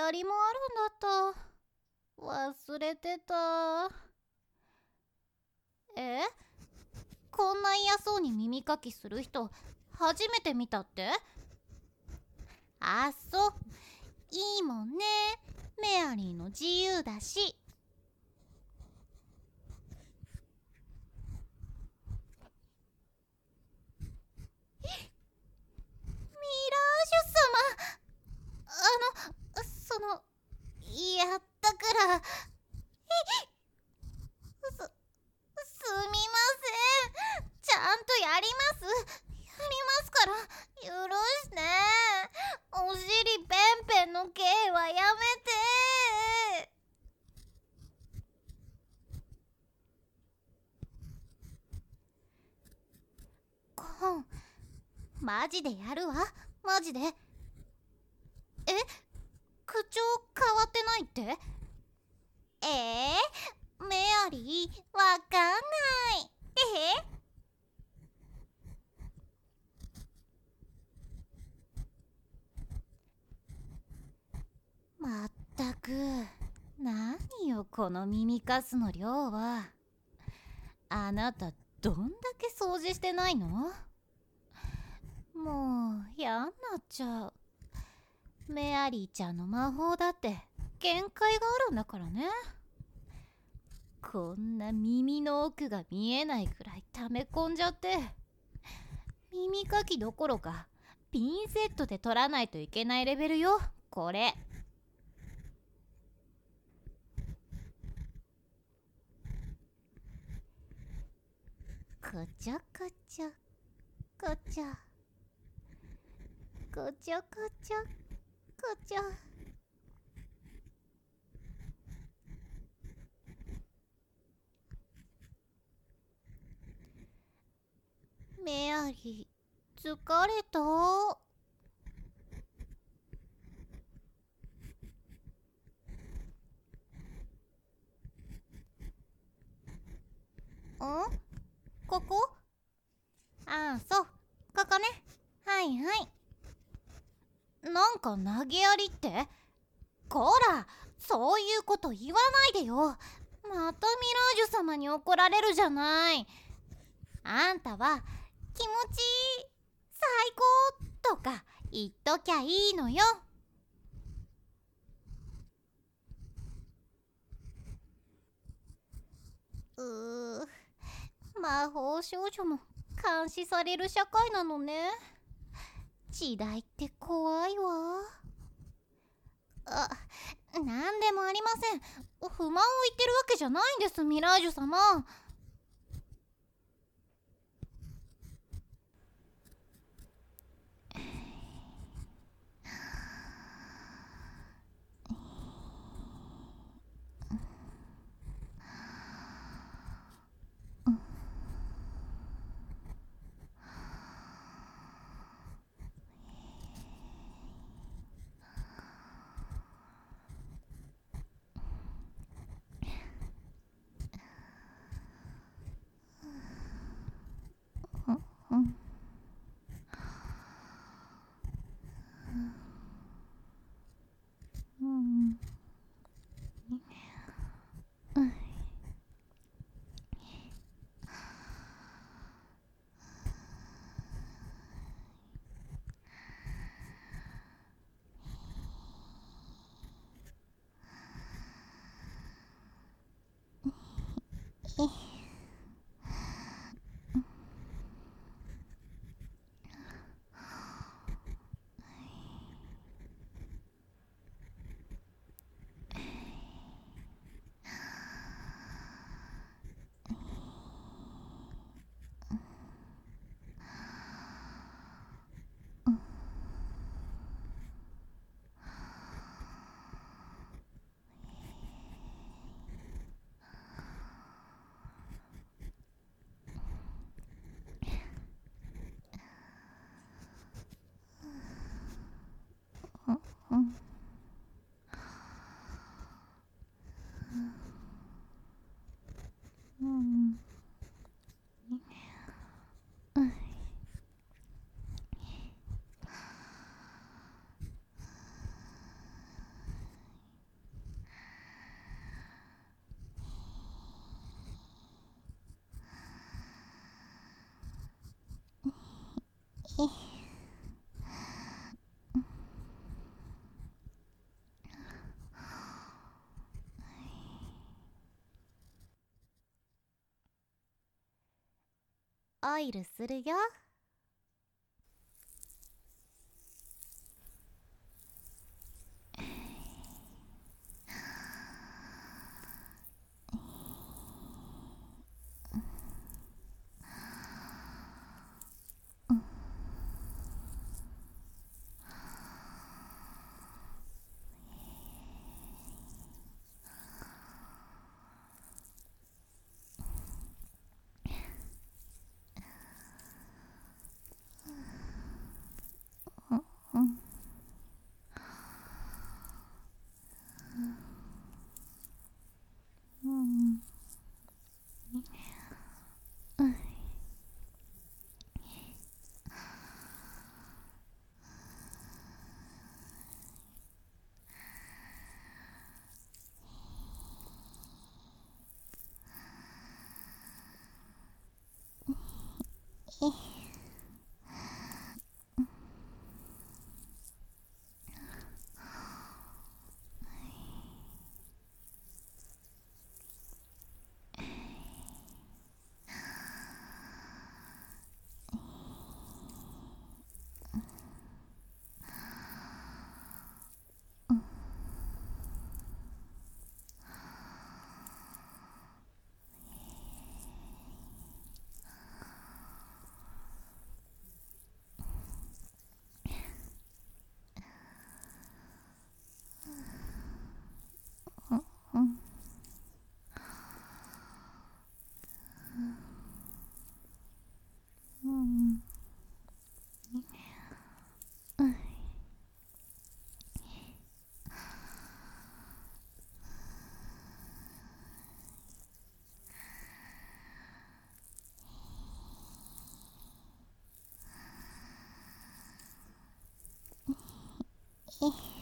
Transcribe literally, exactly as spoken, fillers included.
やりもあるんだった。忘れてた。え、こんな嫌そうに耳かきする人初めて見たって？あっそ、いいもんね。メアリーの自由だし。ミラージュ様、あの、その、いや、だから、す、すみません。ちゃんとやります。やりますから、許して。お尻ペンペンの刑はやめて。コーン、マジでやるわ。マジで。え、口調変わってないって？えー、メアリー、わかんない。えまったく、何よこの耳かすの量は。あなたどんだけ掃除してないの？もう嫌になっちゃう。メアリーちゃんの魔法だって限界があるんだからね。こんな耳の奥が見えないくらい溜め込んじゃって、耳かきどころかピンセットで取らないといけないレベルよこれ。こちょこちょこちょこちょこちょこちょ。メアリー、疲れた？ん、ここ？ああ、そう、ここね。はいはい。なんか投げやりって？こら、そういうこと言わないでよ。またミラージュ様に怒られるじゃない。あんたは気持ちいい、最高とか言っときゃいいのよ。うー、魔法少女も監視される社会なのね。時代って怖いわ。あ、なんでもありません。不満を言ってるわけじゃないんです、ミラージュ様。うん、うん、うん、うん、うん、うん。 オイルするよ。え